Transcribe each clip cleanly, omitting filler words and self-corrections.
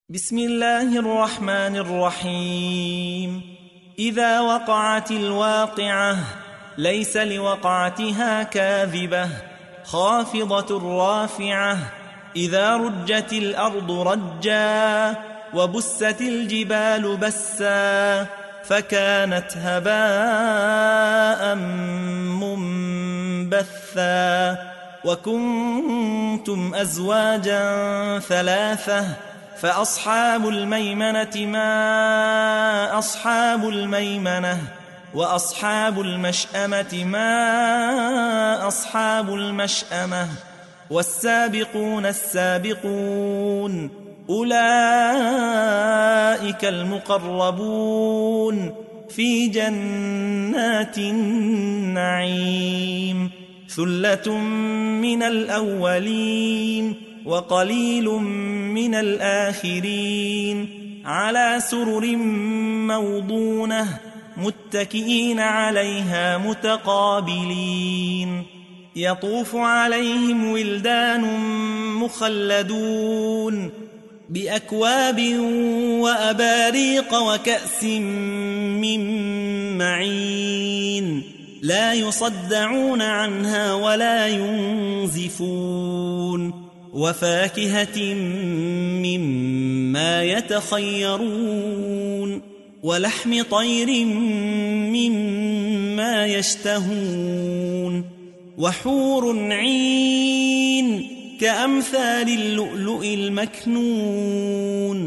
بسم الله الرحمن الرحيم. إذا وقعت الواقعة ليس لوقعتها كاذبة خافضة رافعة. إذا رجت الأرض رجا وبست الجبال بسا فكانت هباء منبثا. وكنتم أزواجا ثلاثة فأصحاب الميمنة ما أصحاب الميمنة وأصحاب المشأمة ما أصحاب المشأمة. والسابقون السابقون أولئك المقربون في جنات النعيم. ثلة من الأولين وقليل من الآخرين. على سرر موضونة متكئين عليها متقابلين. يطوف عليهم ولدان مخلدون بأكواب وأباريق وكأس من معين لا يصدعون عنها ولا ينزفون. وفاكهة مما يتخيرون ولحم طير مما يشتهون. وحور عين كأمثال اللؤلؤ المكنون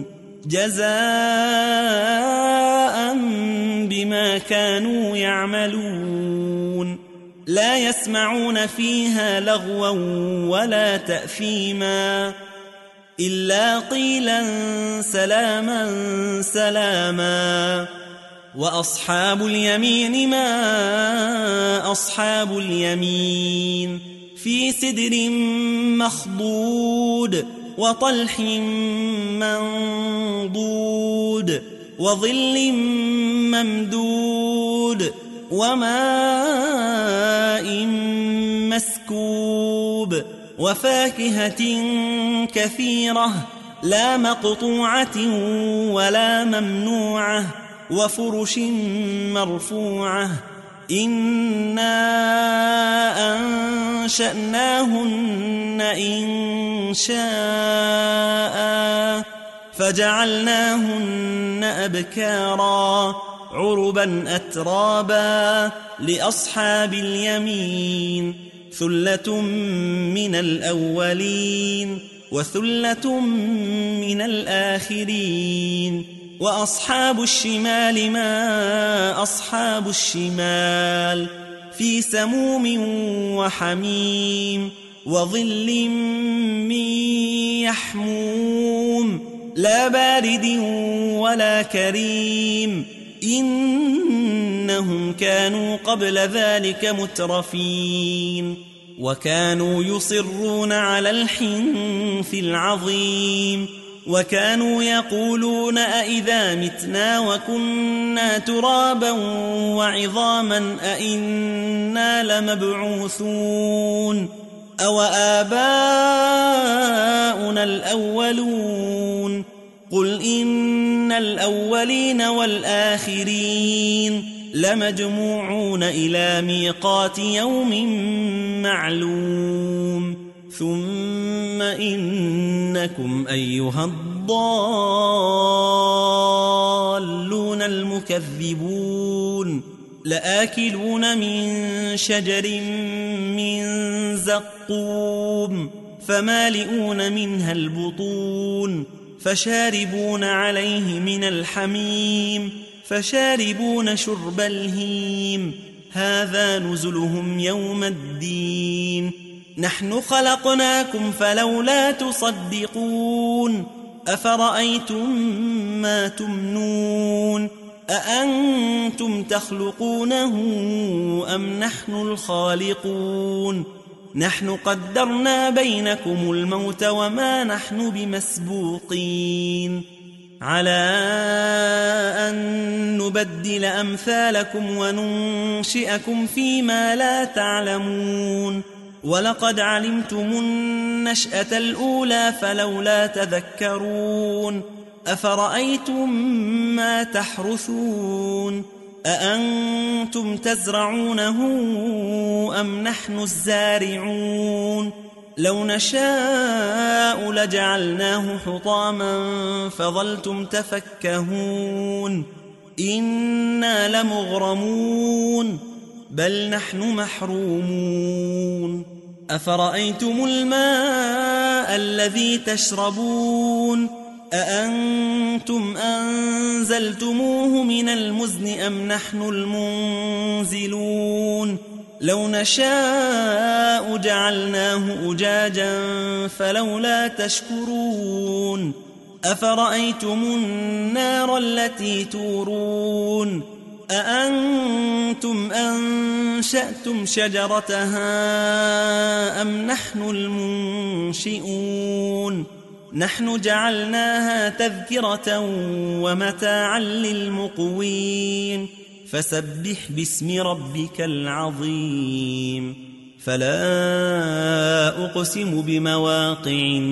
جزاء بما كانوا يعملون. لا يسمعون فيها لغوا ولا تأثيما إلا قيلا سلاما سلاما. وأصحاب اليمين ما أصحاب اليمين. في سدر مخضود وطلح منضود وظل ممدود وماء مسكوب. وفاكهة كثيرة لا مقطوعة ولا ممنوعة. وفرش مرفوعة. إنا أنشأناهن إنشاء فجعلناهن أبكارا عربا أترابا لأصحاب اليمين. ثلة من الأولين وثلة من الآخرين. وأصحاب الشمال ما أصحاب الشمال. في سموم وحميم وظل من يحموم لا بارد ولا كريم. إنهم كانوا قبل ذلك مترفين وكانوا يصرون على الحنث العظيم. وكانوا يقولون أئذا متنا وكنا ترابا وعظاما أئنا لمبعوثون أو آباؤنا الأولون. قل إن الأولين والآخرين لمجموعون إلى ميقات يوم معلوم. ثم إنكم أيها الضالون المكذبون لآكلون من شجر من زقوم فمالئون منها البطون فشاربون عليه من الحميم فشاربون شرب الهيم. هذا نزلهم يوم الدين. نحن خلقناكم فلولا تصدقون. أفرأيتم ما تمنون أأنتم تخلقونه أم نحن الخالقون. نحن قدرنا بينكم الموت وما نحن بمسبوقين على أن نبدل أمثالكم وننشئكم فيما لا تعلمون. ولقد علمتم النشأة الأولى فلولا تذكرون أفرأيتم ما تحرثون أأنتم تزرعونه أم نحن الزارعون لو نشاء لجعلناه حطاما فظلتم تفكهون إنا لمغرمون بل نحن محرومون أفرأيتم الماء الذي تشربون أأنتم أنزلتموه من المزن أم نحن المنزلون لو نشاء جعلناه أجاجا فلولا تشكرون أفرأيتم النار التي تورون أأنتم أنشأتم شجرتها أم نحن المنشئون نحن جعلناها تذكرة ومتاعا للمقوين فسبح باسم ربك العظيم فلا أقسم بمواقع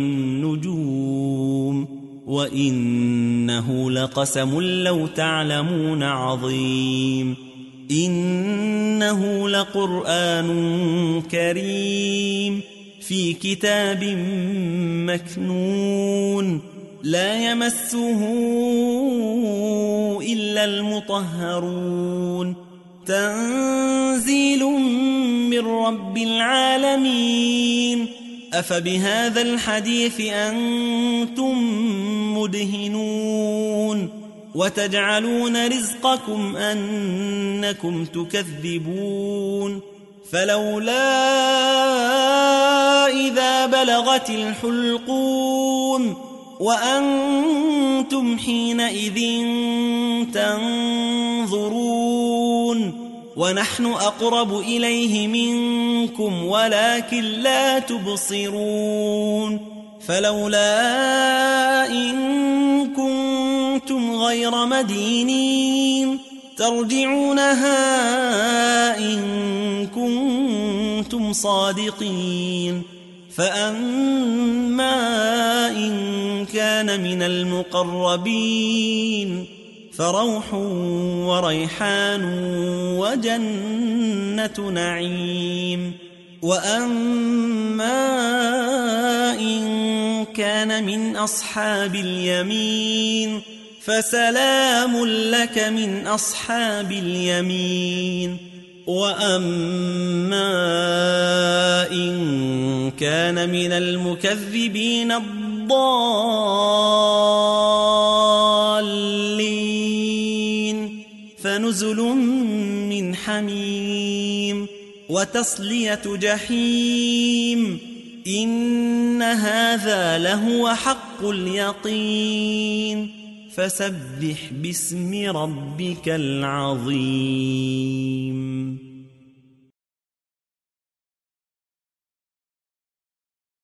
النجوم وإنه لقسم لو تعلمون عظيم إنه لقرآن كريم في كتاب مكنون لا يمسه إلا المطهرون تنزيل من رب العالمين أفبهذا الحديث أنتم مدهنون وتجعلون رزقكم أنكم تكذبون فلولا إذا بلغت الحلقوم وأنتم حينئذ تنظرون ونحن أقرب إليه منكم ولكن لا تبصرون فلولا إن كنتم غير مدينين ترجعونها إن كنتم صادقين فأما إن كان من المقربين فروح وريحان وجنة نعيم وأما إن كان من أصحاب اليمين فسلام لك من أصحاب اليمين وأما إن كان من المكذبين الضالين فنزل من حميم وتصلية جحيم إن هذا لهو حق اليقين فسبح باسم ربك العظيم